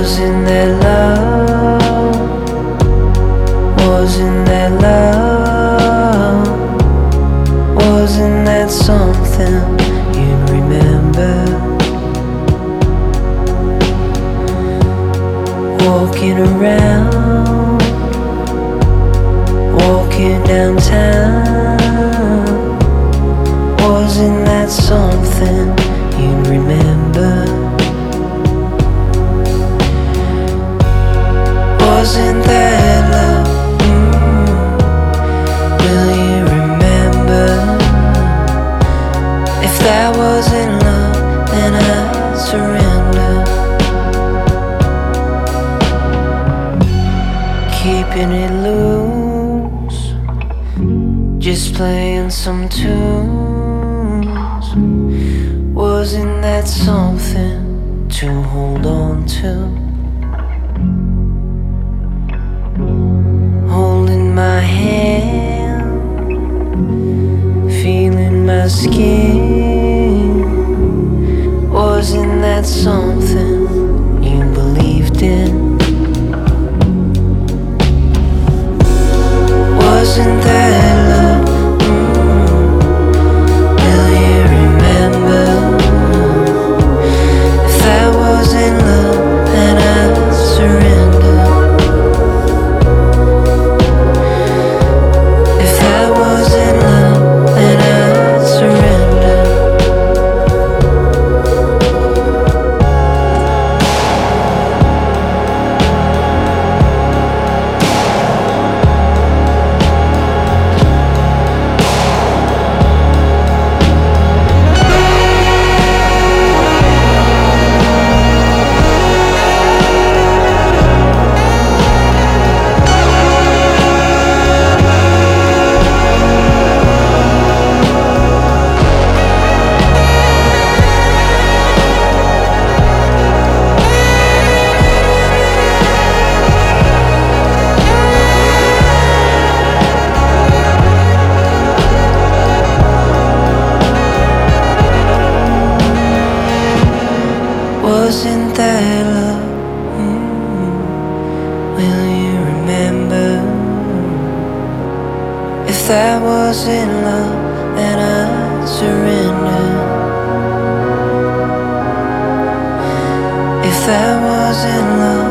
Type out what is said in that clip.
Wasn't that love? Wasn't that love? Wasn't that something you'd remember? Walking around, walking downtown. Wasn't that something you'd remember? Wasn't that love? Will you remember? If that wasn't love, then I'd surrender. Keeping it loose, just playing some tunes. Wasn't that something to hold on to? Holding my hand, feeling my skin. Wasn't that something you believed in? Wasn't that love? Will you remember? If that wasn't love, then I'd surrender. If that wasn't love, then I'd surrender. Wasn't that love? Will you remember? If that wasn't love, then I'd surrender. If that wasn't love,